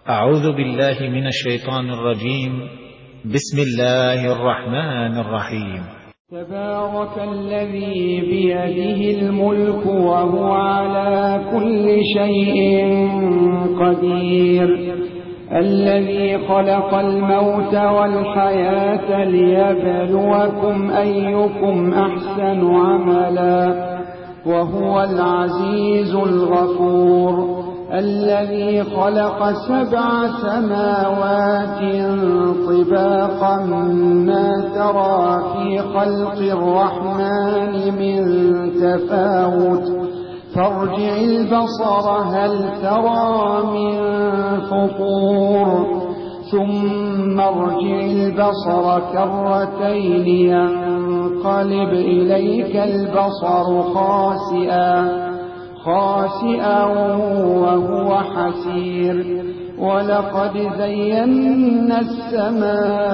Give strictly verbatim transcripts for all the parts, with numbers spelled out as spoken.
أعوذ بالله من الشيطان الرجيم. بسم الله الرحمن الرحيم. تبارك الذي بيده الملك وهو على كل شيء قدير، الذي خلق الموت والحياة ليبلوكم أيكم أحسن عملا، وهو العزيز الغفور، الذي خلق سبع سماوات طباقا ما ترى في خلق الرحمن من تفاوت، فارجع البصر هل ترى من فطور، ثم ارجع البصر كرتين ينقلب إليك البصر خاسئا خاسئا وهو حسير. ولقد زينا السماء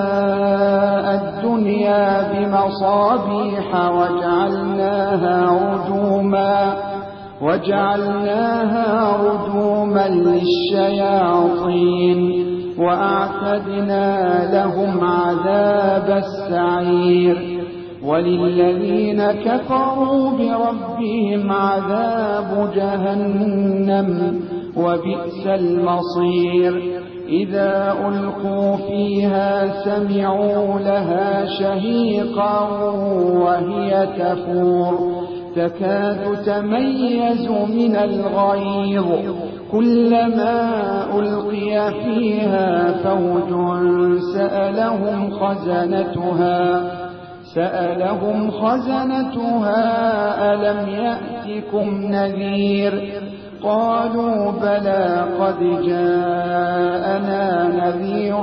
الدنيا بمصابيح وجعلناها رجوما وجعلناها رجوما للشياطين، وأعتدنا لهم عذاب السعير. وللذين كفروا بربهم عذاب جهنم وبئس المصير. إذا ألقوا فيها سمعوا لها شهيقا وهي تفور، تكاد تميز من الغيظ، كلما ألقي فيها فوج سألهم خزنتها سألهم خزنتها ألم يأتكم نذير؟ قالوا بلى قد جاءنا نذير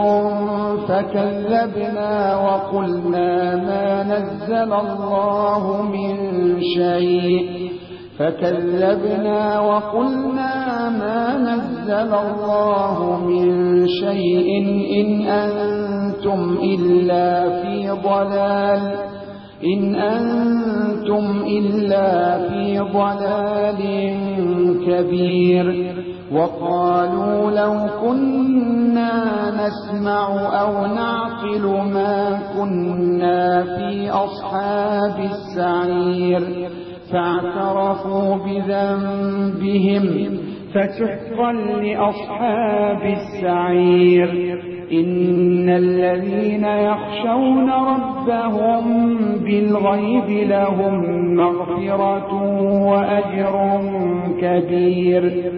فكذبنا وقلنا ما نزل الله من شيء فكذبنا وقلنا ما نزل الله من شيء إن أنتم إلا في ضلال إن أنتم إلا في ضلال كبير. وقالوا لو كنا نسمع أو نعقل ما كنا في أصحاب السعير، فاعترفوا بذنبهم فسحقا لأصحاب السعير. إن الذين يخشون ربهم بالغيب لهم مغفرة وأجر كبير.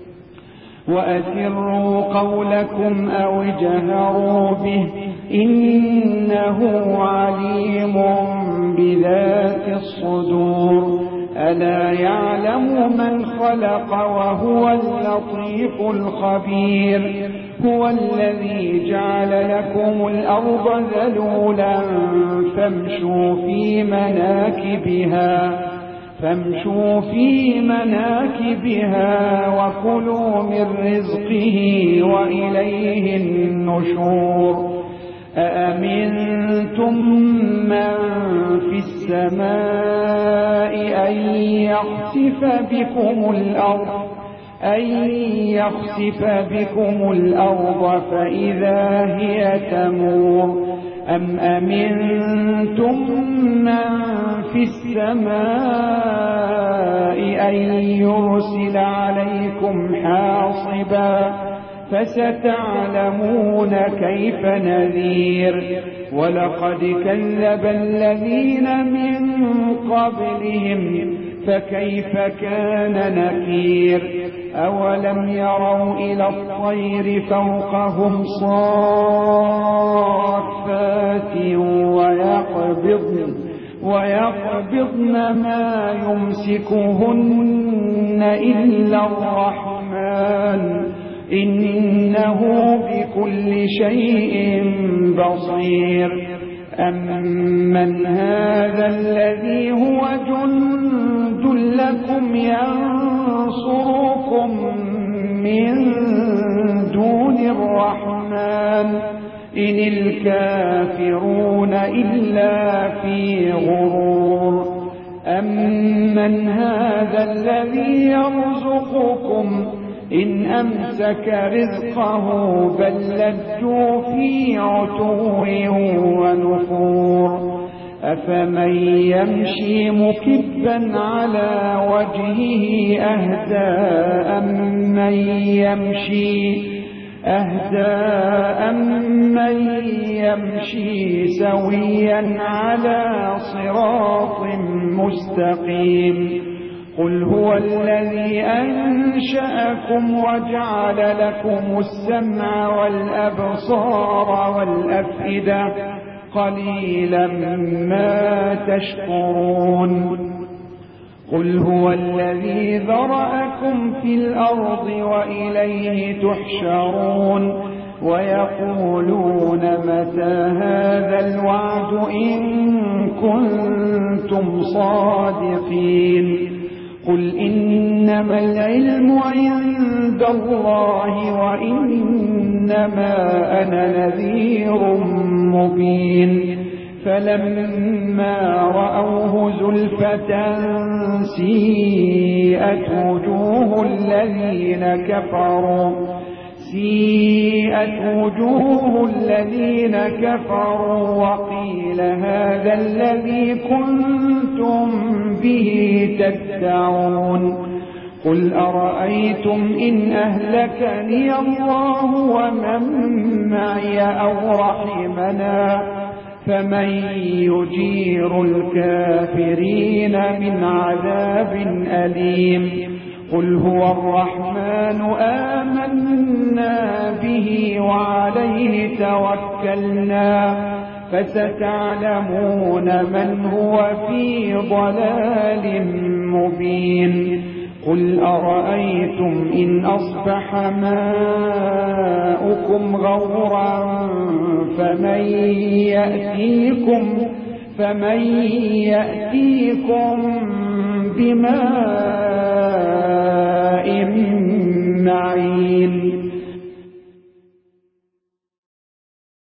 وأسروا قولكم أو اجهروا به إنه عليم بذات الصدور. ألا يعلم من خلق وهو اللطيف الخبير. هو الذي جعل لكم الأرض ذلولا فامشوا في مناكبها فامشوا في مناكبها وكلوا من رزقه وإليه النشور. أأمنتم من في السماء أن يخسف بكم الأرض أن يخسف بكم الأرض فإذا هي تمور، أم أمنتم من في السماء أن يرسل عليكم حاصبا فستعلمون كيف نذير. ولقد كذب الذين من قبلهم فكيف كان نكير. أولم يروا إلى الطير فوقهم صافات ويقبضن ويقبضن ما يمسكهن إلا الرحمن إنه بكل شيء بصير. أمن هذا الذي هو جند لكم ينصركم من دون الرحمن إن الكافرون إلا في غرور. أمن هذا الذي يرزقكم إن أمسك رزقه بل لجوا في عتو ونفور أفمن يمشي مكبا على وجهه أهدى أمن يمشي أهدى أمن يمشي سويا على صراط مستقيم قل هو الذي أنشأكم وجعل لكم السمع والأبصار والأفئدة قليلا ما تشكرون قل هو الذي ذرأكم في الأرض وإليه تحشرون ويقولون متى هذا الوعد إن كنتم صادقين قل إنما العلم عند الله وإنما أنا نذير مبين فلما رأوه زلفة سيئت وجوه الذين كفروا سيئت وجوه الذين كفروا وقيل هذا الذي كنتم به تدعون قل أرأيتم إن أهلكني الله ومن معي أو رحمنا فمن يجير الكافرين من عذاب أليم قل هو الرحمن آمنا به وعليه توكلنا فستعلمون من هو في ضلال مبين قل أرأيتم إن أصبح ماؤكم غورا فمن يأتيكم فمن يأتيكم بماء معين